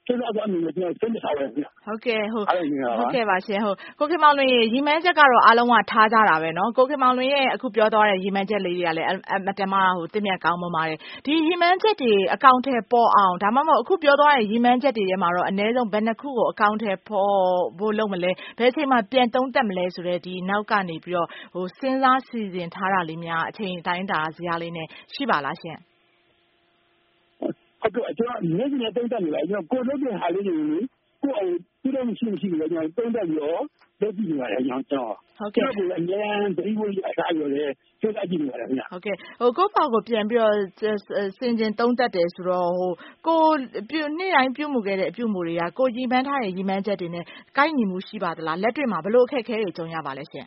စဉ်းစားသွားမယ်ကျွန်တော်စိတ်မထားပါဘူးဗျာဟုတ်ကဲ့ပါရှင်ကိုခင်မောင်လွင်ရေရည်မှန်းချက်ကတော့အားလုံးကထားကြတာပဲเนาะကိုခင်မောင်လွင်ရဲ့အခုပြောသွားတဲ့ရည်မှန်းချက်လေးတွေကလည်းအမတန်မှတင့်မြတ်ကောင်းမွန်ပါတယ်ဒီရည်မှန်းချက်တွေအကောင့်ထဲပေါ်အောင်ဒါမှမဟုတ်အခုပြောသွားတဲ့ရည်မှန်းချက်တွေထဲမှာတော့အနည်းဆုံးဘယ်နှစ်ခုကိုအကောင့်ထဲပေါ်ဖို့လုပ်မလဲဘယ်အချိန်မှပြန်သုံးသပ်မလဲဆိုတဲ့ဒီနောက်ကနေပြီးတော့စဉ်းစားစီစဉ်ထားတာလေးများအချိန်တိုင်းတာဇယားလေးနဲ့ရှိပါလားရှင်ဟုတ်ကဲ့ကျွန်တော်နေ့စဉ်သုံးသပ်နေပါကျွန်တော်ကိုလုပ်တဲ့ဟာလေးတွေကိုအောင်ဒီလိုမရှိဘူးလေကျွန်တော်သုံးသပ်ပြီးတော့လုပ်ကြည့်နေပါတယ်ကျွန်တော်ဟုတ်ကဲ့ကိုအများသတိဝိရအစားရောလေစဉ်းစားကြည့်နေပါတယ်ခင်ဗျဟုတ်ကဲ့ကိုပေါ့ကိုပြန်ပြီးတော့စင်ကျင်သုံးသပ်တယ်ဆိုတော့ကိုနေ့တိုင်းပြုမှုခဲ့တဲ့အပြုမှုတွေကကိုရည်မှန်းထားတဲ့ရည်မှန်းချက်တွေနဲ့ကိုက်ညီမှုရှိပါသလားလက်တွေ့မှာဘယ်လိုအခက်အခဲတွေကြုံရပါလဲရှင်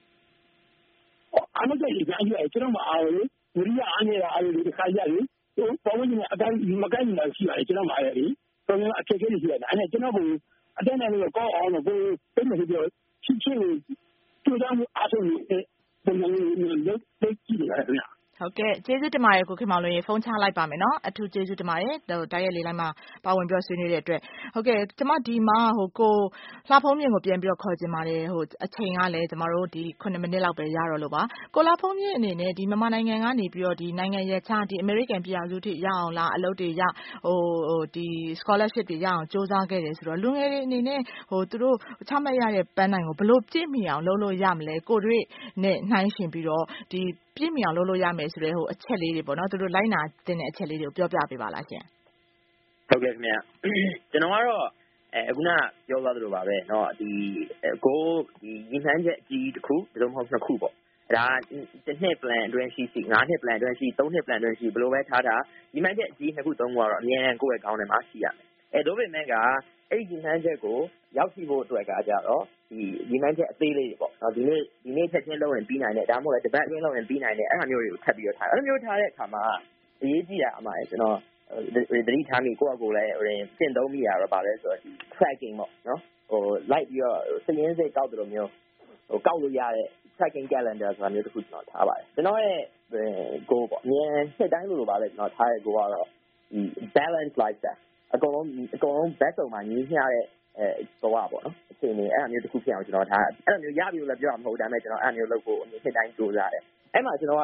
အားမကြိုက်ကြည့်ကျွန်တော်မအားဘူးဝိရိယအားနေတာအားတွေတစ်ခါကြရတယ်ပေါ်ဝင်နေအတိုင်းမကိုက်ညီတာရှိပါတယ်ကျွန်တော်မအားရဘူးဆိုတော့အခက်အခဲတွေရှိတယ်အဲ့ဒါကျွန်တော်ကအတိုင်းနဲ့ကောင်းအောင်လို့ကိုသိနေပြီးတော့ချင်းချင်းတူတောင်းအားထုတ်နေတဲ့ပုံစံမျိုးလုပ်ကြည့်ရတယ်ခင်ဗျဟုတ်ကဲ့ကျေးဇူးတင်ပါတယ်ကိုခင်မောင်လွင်ရေဖုန်းချလိုက်ပါမယ်နော်အထူးကျေးဇူးတင်ပါတယ်တိုက်ရိုက်လေးလိုက်မှာပါဝင်ပြောဆွေးနွေးတဲ့အတွက်ဟုတ်ကဲ့ကျမဒီမှာကိုလှဖုံးမြင့်ကိုပြန်ပြီးတော့ခေါ်ချင်ပါတယ်အချိန်ကလည်းကျမတို့ဒီ9မိနစ်လောက်ပဲရတော့လို့ပါကိုလှဖုံးမြင့်အနေနဲ့ဒီမြန်မာနိုင်ငံကနေပြီးတော့ဒီနိုင်ငံရဲ့ခြားဒီ American ပြည်အောင်စုထိရအောင်လားအလုပ်တွေရဒီ scholarship တွေရအောင်စ조사ခဲ့တယ်ဆိုတော့လူငယ်တွေအနေနဲ့သူတို့ချမှတ်ရတဲ့ပန်းတိုင်ကိုဘလို့ပြည့်မီအောင်လုပ်လို့ရမလဲကိုတွေ့နဲ့နှိုင်းရှင်ပြီးတော့ဒီပြည့်မီအောင်လုပ်လို့ရမယ်ဆိုတဲ့အချက်လေးတွေပေါ့နော်သူတို့လိုက်နာတဲ့အချက်လေးတွေကိုပြောပြပေးပါလားရှင်ဟုတ်ကဲ့ခင်ဗျကျွန်တော်ကတော့အခုနပြောသွားသလိုပါပဲเนาะဒီကိုဒီရည်မှန်းချက်အကြီးတစ်ခုဒါမှမဟုတ်နှစ်ခုပေါ့ဒါတစ်နှစ် plan အတွင်းရှိ9နှစ် plan အတွင်းရှိ3နှစ် plan အတွင်းရှိဘယ်လိုပဲထားတာရည်မှန်းချက်အကြီးနှစ်ခုသုံးခုကတော့အများနဲ့ကိုယ့်ရဲ့ခေါင်းထဲမှာရှိရမယ်တို့ပေမဲ့ကအဲ့ဒီရည်မှန်းချက်ကိုရောက်ရှိဖို့အတွက်ကကြတော့ဒီရည်မှန်းချက်အသေးလေးတွေပေါ့နော်ဒီနေ့ချက်ချင်းလုပ်ရင်ပြီးနိုင်တယ်ဒါမှမဟုတ်လည်းတစ်ပတ်အတွင်းလုပ်ရင်ပြီးနိုင်တယ်အဲ့လိုမျိုးတွေကိုထပ်ပြီးတော့ထားအဲ့လိုမျိုးထားတဲ့အခါမှာအရေးကြီးတာအမှကျွန်တော်သတိထားမိကိုယ့်အကိုလည်းကျင့်သုံးမိရတော့ပါလဲဆိုတော့ဒီ tracking ပေါ့နော်လိုက်ပြီးတော့စရင်းစိတ်ကောက်တယ်လို့မျိုးကောက်လို့ရတဲ့ tracking calendar ဆိုတာမျိုးတစ်ခုကျွန်တော်ထားပါတယ်ကျွန်တော်ရဲ့ goal ပေါ့အမြဲနှစ်တိုင်းလိုပါပဲကျွန်တော်ထားတဲ့ goal ကတော့ဒီ balance lifestyle အကုန်လုံးဘက်စုံမှာညီမျှတဲ့ဘဝပေါ့နော်အချိန်လေးအဲ့အမျိုးတစ်ခုဖြစ်အောင်ကျွန်တော်ထားအဲ့လိုမျိုးရပြီလို့လည်းပြောမှာမဟုတ်ဒါပေမဲ့ကျွန်တော်အဲ့မျိုးလုပ်ဖို့အမြဲနှစ်တိုင်းကြိုးစားတယ်အဲ့မှာကျွန်တော်က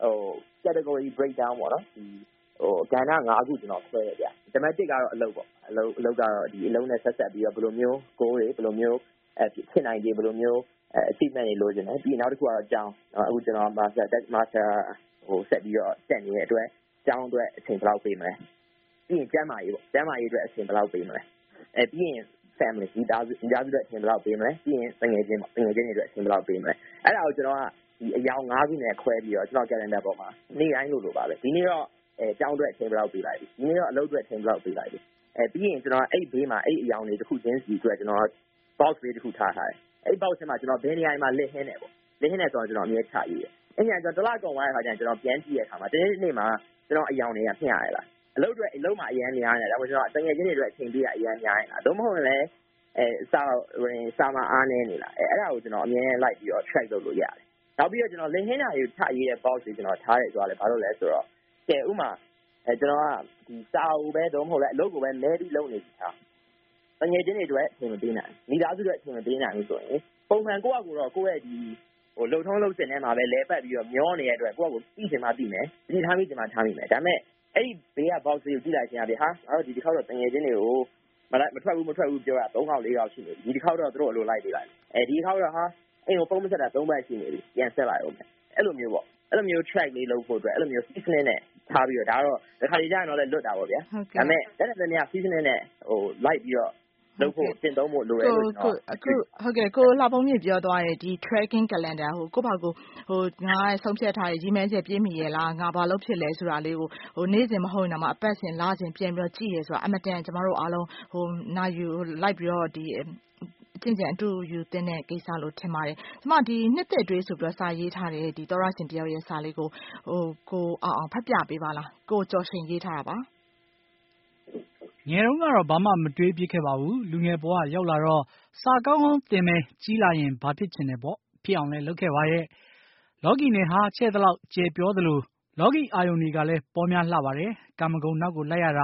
category breakdown ပေါ့နော်ဒီကဏ္ဍ9ခုကျွန်တော်ဆွဲရပြ။ Thematic ကတော့အလုပ်ပေါ့။အလုပ်ကတော့ဒီအလုပ်နဲ့ဆက်ဆက်ပြီးတော့ဘယ်လိုမျိုး goal တွေဘယ်လိုမျိုးဖြစ်နိုင်ကြဘယ်လိုမျိုးachievement တွေလိုချင်တယ်။ပြီးနောက်တစ်ခုကတော့ကျောင်း။အခုကျွန်တော် master ဆက်ပြီးတော့တက်နေတဲ့အတွက်ကျောင်းအတွက်အချိန်ဘယ်လောက်ပေးမလဲ။ပြီးရင်ကျန်းမာရေးပေါ့။ကျန်းမာရေးအတွက်အချိန်ဘယ်လောက်ပေးမလဲ။ပြီးရင် family မိသားစုအတွက်အချိန်ဘယ်လောက်ပေးမလဲ။ပြီးရင်ငွေချင်းတွေအတွက်အချိန်ဘယ်လောက်ပေးမလဲ။အဲ့ဒါကိုကျွန်တော်ကဒီအယောင်9ခုနဲ့ခွဲပြီးတော့ကျွန်တော် calendar ပေါ်မှာနေ့တိုင်းလိုပါပဲ။ဒီနေ့တော့ကျောင်းအတွက်အချိန်ဘယ်လောက်ပေးလိုက်ပြီဒီနေ့တော့အလုပ်အတွက်အချိန်ဘယ်လောက်ပေးလိုက်ပြီပြီးရင်ကျွန်တော်အဲ့ဘေးမှာအဲ့အယောင်တွေတစ်ခုချင်းစီအတွက်ကျွန်တော် box လေးတစ်ခုထားထားတယ်အဲ့ box ထဲမှာကျွန်တော်ဘယ်နေရာမှာလက်ဟင်းနေပေါ့လက်ဟင်းနေဆိုတော့ကျွန်တော်အမြဲချရေးတယ်အဲ့ညာကျွန်တော်တစ်လကုန်သွားတဲ့အခါကျရင်ကျွန်တော်ပြန်ကြည့်ရတဲ့အခါမှာတနေ့မှာကျွန်တော်အယောင်တွေကမျှရလားအလုပ်အတွက်အလုပ်မှာအရင်များနေတယ်ဒါပေမဲ့ကျွန်တော်တကယ်ချင်းတွေအတွက်အချိန်ပေးရအရင်များနေတာသို့မဟုတ်လည်းစာမအားနေနေလားအဲ့ဒါကိုကျွန်တော်အမြဲလိုက်ပြီးတော့ track လုပ်လို့ရတယ်နောက်ပြီးတော့ကျွန်တော်လက်ဟင်းတာတွေကိုချရေးတဲ့ box တွေကျွန်တော်ထားတယ်ဆိုတာလည်းဘာလို့လဲဆိုတော့ကဲဥမာကျွန်တော်ကဒီစာအုပ်ပဲတော့မဟုတ်လဲအလုပ်ကိုပဲမဲပြီးလုပ်နေပြီဟာတငယ်ချင်းတွေအတွက်အချိန်မပေးနိုင်မိသားစုတွေအချိန်မပေးနိုင်ဘူးဆိုရင်ပုံမှန်ကိုယ့်အကူတော့ကိုယ့်ရဲ့ဒီလှုပ်ထုံးလှုပ်စင်ထဲမှာပဲလဲပတ်ပြီးတော့မျောနေတဲ့အတွက်ကိုယ့်အကူသိချင်မှသိမယ်ဒီထားမိချင်မှထားမိမယ်ဒါပေမဲ့အဲ့ဒီဘေးက box တွေကိုကြည့်လိုက်ခြင်းအပြင်ဟာငါတို့ဒီတစ်ခေါက်တော့တငယ်ချင်းတွေကိုမထွက်ဘူးပြောရ3ခေါက်4ခေါက်ရှိနေပြီဒီတစ်ခေါက်တော့တို့အလိုလိုက်ပေးလိုက်ဒီတစ်ခေါက်တော့ဟာအဲ့ဟိုဖုန်းမဆက်တာ3ပတ်ရှိနေပြီပြန်ဆက်လိုက်အောင်အဲ့လိုမျိုးပေါ့အဲ့လိုမျိုး track လေးလုပ်ဖို့အတွက်အဲ့လိုမျိုး season နဲ့ထားပြီးတော့ဒါတော့တစ်ခါတည်းကျရင်တော့လည်းလွတ်တာပေါ့ဗျာဒါပေမဲ့အဲ့ဒါတည်းက season နဲ့လိုက်ပြီးတော့လုပ်ဖို့တင်သုံးဖို့လိုတယ်လို့ကျွန်တော်အခုဟုတ်ကဲ့ကိုလှဖုံးမြင့်ပြောသွားတဲ့ဒီ tracking calendar ကိုဘာကိုငါဆုံးဖြတ်ထားတဲ့ရည်မှန်းချက်ပြည့်မီရဲ့လားငါဘာလုပ်ဖြစ်လဲဆိုတာလေးကိုနေ့စဉ်မဟုတ်ရင်တော့အပတ်စဉ်လစဉ်ပြန်ပြီးတော့ကြည့်ရဆိုတာအမတန်ကျမတို့အားလုံးနာယူလိုက်ပြီးတော့ဒီကျင့်ကြံအတူယူတဲ့ကိစ္စလို့ထင်ပါတယ်။ကျမဒီနှစ်သက်တွေးဆိုပြီးတော့စာရေးထားတဲ့ဒီသောရရှင်တယောက်ရဲ့စာလေးကိုအောင်ဖတ်ပြပေးပါလား။ကိုကျော်ရှင်ရေးထားတာပါ။ငယ်တုန်းကတော့ဘာမှမတွေးပြခဲ့ပါဘူးလူငယ်ဘဝရောက်လာတော့စာကောင်းကောင်းသင်မယ်ကြီးလာရင်ဘာဖြစ်ချင်တယ်ပေါ့ဖြစ်အောင်လဲလုပ်ခဲ့ပါရဲ့လော်ဂီနယ်ဟာချဲ့သလောက်ကျေပြောသလိုလော်ဂီအာယုန်တွေကလည်းပေါ်များလှပါတယ်ကာမဂုဏ်နောက်ကိုလိုက်ရတာ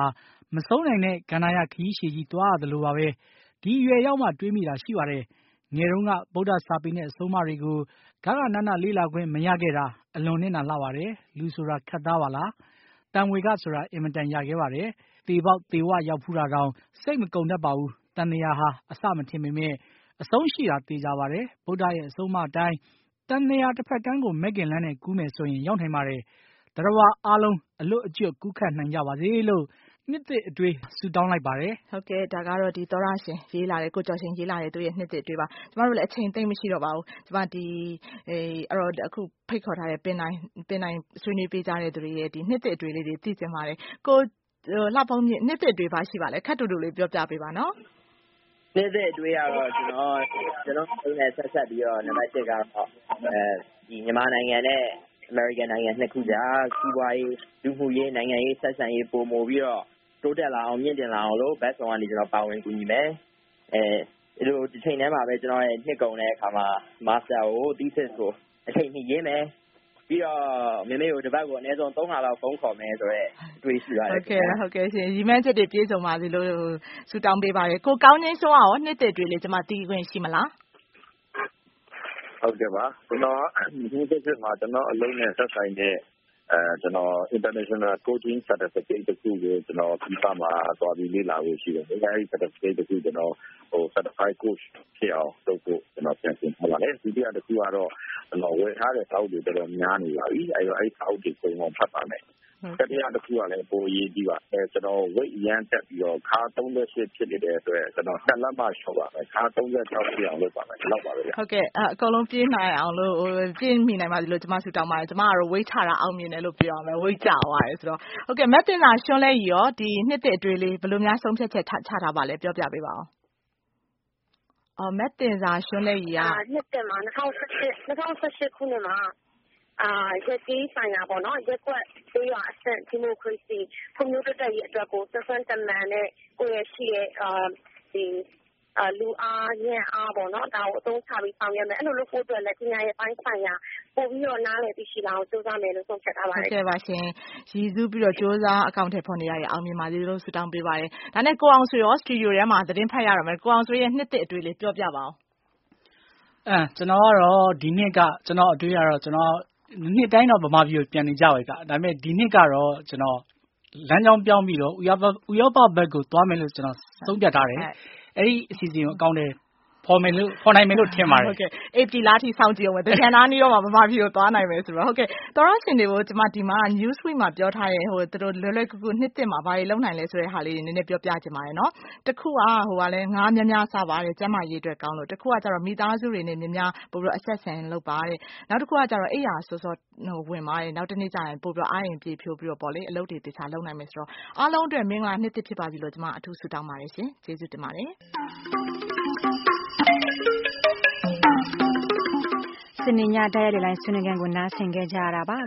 မဆုံးနိုင်တဲ့ကဏ္ဍရခရီးရှည်ကြီးသွားရတယ်လို့ပါပဲဒီရွယ်ရောက်မှတွေးမိတာရှိပါတယ်ငယ်တုန်းကဗုဒ္ဓစာပေနဲ့အဆုံးအမတွေကိုဂဂနနလေ့လာခွင့်မရခဲ့တာအလွန်နဲ့နာလှပါတယ်လူဆိုတာခက်သားပါလားတန်ဝေကဆိုတာအင်မတန်ရခဲ့ပါတယ်သေပေါက်သေဝရောက်ဖူးတာတောင်စိတ်မကုန်တတ်ပါဘူးတန်တရားဟာအစမထင်ပေမဲ့အဆုံးရှိတာသေချာပါတယ်ဗုဒ္ဓရဲ့အဆုံးအမအတိုင်းတန်တရားတစ်ဖက်ကန်းကိုမက်ကင်လန်းနဲ့ကူးမယ်ဆိုရင်ရောက်နိုင်ပါတယ်တရားအားလုံးအလွတ်အကျွတ်ကူးခတ်နိုင်ကြပါစေလို့နှစ်သစ်အတွေ့ဆုတောင်းလိုက်ပါတယ်ဟုတ်ကဲ့ဒါကတော့ဒီသောရရှင်ရေးလာတဲ့ကိုကျော်ရှင်ရေးလာတဲ့သူရဲ့နှစ်သစ်အတွေ့ပါကျမတို့လည်းအချိန်သိမ့်မရှိတော့ပါဘူးကျမဒီအဲ့တော့အခုဖိတ်ခေါ်ထားတဲ့ပင်တိုင်းဆွေးနွေးပေးကြတဲ့သူတွေရဲ့ဒီနှစ်သစ်အတွေ့လေးတွေသိချင်ပါတယ်ကိုလှဖုံးမြင့်နှစ်သစ်အတွေ့ပါရှိပါလဲခက်တူတူလေးပြောပြပေးပါနော်နှစ်သစ်အတွေ့ကတော့ကျွန်တော်နဲ့ဆက်ပြီးတော့နံပါတ်1ကတော့ဒီမြန်မာနိုင်ငံနဲ့အမေရိကန်နိုင်ငံနှစ်ခုကြားစီးပွားရေးလူမှုရေးနိုင်ငံရေးဆက်ဆံရေးပုံမူပြီးတော့တိုးတက်လာအောင်မြင့်တင်လာအောင်လို့ဘက်ဆောင်ကနေကျွန်တော်ပါဝင်ကူညီမယ်ဒီလိုဒီချိန်ထဲမှာပဲကျွန်တော်ရဲ့နှစ်ကုန်တဲ့အခါမှာမာစတာကို thesis ကိုအချိန်မီရေးမယ်ပြီးတော့မိမိကိုတစ်ပတ်ကိုအနည်းဆုံး3ခါလောက်ဖုန်းခေါ်မယ်ဆိုတော့တွေးရှိရတယ်ဟုတ်ကဲ့ရှင်ရီမန်းချက်တွေပြေဆုံးပါစေလို့ဆုတောင်းပေးပါရယ်ကိုကောင်းချင်းဆုံးအောင်နှစ်သက်တွေလေးကျွန်မတီးခွင့်ရှိမလားဟုတ်ကဲ့ပါကျွန်တော်ဒီတစ်မှာကျွန်တော်အလုံးနဲ့ဆက်ဆိုင်တဲ့ကျွန်တော် international coaching certificate တခုကိုကျွန်တော်ပြီးပါမှာသွားပြီးလေ့လာဖို့ရှိတယ်။အဲဒီ certificate တခုကျွန်တော်certified coach ဖြစ်အောင်လုပ်ဖို့ကျွန်တော်ပြန်ပြင်ထားပါတယ်။ဒီတစ်ခုကတော့ကျွန်တော်ဝယ်ထားတဲ့စာအုပ်တွေတော်တော်များနေပါပြီ။အဲဒီစာအုပ်တွေပုံမှန်ဖတ်ပါမယ်။တရားတစ်ခုကလည်းပိုရေးကြည့်ပါကျွန်တော် weight ရမ်းတက်ပြီးတော့ခါ38ဖြစ်နေတဲ့အတွက်ကျွန်တော်2လက်မှလျှော့ပါမယ်ခါ36ဖြစ်အောင်လုပ်ပါမယ်လောက်ပါပဲဟုတ်ကဲ့အကုန်လုံးပြင်းနိုင်အောင်လို့ပြင်းမိနိုင်ပါစေလို့ကျွန်မဆုတောင်းပါတယ်ကျွန်မကတော့ weight ချတာအောင်မြင်တယ်လို့ပြောရမယ် weight ကျသွားတယ်ဆိုတော့ဟုတ်ကဲ့မက်တင်သာရှွန်းလဲကြီးရောဒီနှစ်သစ်အတွေ့လေးဘယ်လိုများဆုံးဖြတ်ချက်ချထားပါလဲပြောပြပေးပါအောင်မက်တင်သာရှွန်းလဲကြီးကနှစ်သစ်မှာ2018ခုနှစ်မှာရက်ကြီးဆိုင်ရာပေါ့နော်ရက်ကွက်သေးရအဆင့်ဒီမိုကရေစီဖွံ့ဖြိုးတိုးတက်ရေးအတွက်ကိုစစတမန်နဲ့ကိုယ့်ရဲ့ရှိရဲ့ဒီလူအားညံ့အားပေါ့နော်ဒါကိုအသုံးချပြီးဆောင်ရွက်မယ်အဲ့လိုလုပ်ဖို့အတွက်လည်းဒီညရဲ့ပိုင်းဆိုင်ရာပို့ပြီးတော့နားလည်သိရှိလာအောင်စူးစမ်းမယ်လို့ဆုံးဖြတ်ထားပါတယ်ဟုတ်ကဲ့ပါရှင်ရည်စူးပြီးတော့စူးစမ်းအကောင့်ထဲပေါ်နေရတဲ့အောင်မြင်ပါစေလို့ဆုတောင်းပေးပါတယ်ဒါနဲ့ကိုအောင်ဆွေရောစတူဒီယိုထဲမှာသတင်းဖတ်ရတော့မယ်ကိုအောင်ဆွေရဲ့နှစ်သစ်အတွေ့လေးပြောပြပါအောင်ကျွန်တော်ကတော့ဒီနှစ်ကကျွန်တော်အတွေ့ရတော့ကျွန်တော်နှစ်တိုင်းတော့ဗမာပြည်ကိုပြန်နေကြပါဒါပေမဲ့ဒီနှစ်ကတော့ကျွန်တော်လမ်းကြောင်းပြောင်းပြီးတော့ဥရောပဘက်ကိုသွားမယ်လို့ကျွန်တော်သုံးပြထားတယ်အဲ့ဒီအစီအစဉ်ကိုအကောင့်ထဲဖော်နိုင်မယ်လို့ထင်ပါတယ်ဟုတ်ကဲ့အေပီလာထိစောင့်ကြည့်အောင်ပဲတကယ်နားနေတော့မှဗမာပြည်ကိုသွားနိုင်မယ်ဆိုတော့ဟုတ်ကဲ့တော်ရရှင်တွေကိုကျွန်မဒီမှာ news week မှာပြောထားတဲ့သူတို့လွယ်လွယ်ကူကူနှစ်တစ်မှာဘာတွေလုပ်နိုင်လဲဆိုတဲ့ဟာလေးနည်းနည်းပြောပြချင်ပါတယ်နော်တခုကလည်းငါးများစားပါတယ်ကျန်းမာရေးအတွက်ကောင်းလို့တခုကကျတော့မိသားစုတွေနဲ့များပို့ပြီးတော့အဆက်ဆံလုပ်ပါတယ်နောက်တစ်ခုကကျတော့အိယာစောစောဝင်ပါတယ်နောက်တစ်နေ့ကျရင်ပို့ပြီးတော့အားရင်ပြေဖြိုးပြီးတော့ပေါ့လေအလုပ်တွေတခြားလုပ်နိုင်မယ်ဆိုတော့အားလုံးအတွက်မင်္ဂလာနှစ်တစ်ဖြစ်ပါပြီလို့ကျွန်မအထူးဆုတောင်းပါတယ်ရှင်ကျေးဇူးတင်ပါတယ်စနေညတိုက်ရိုက်လိုင်းဆွေးနွေးခန်းကိုနားဆင်ခဲ့ကြရတာပါ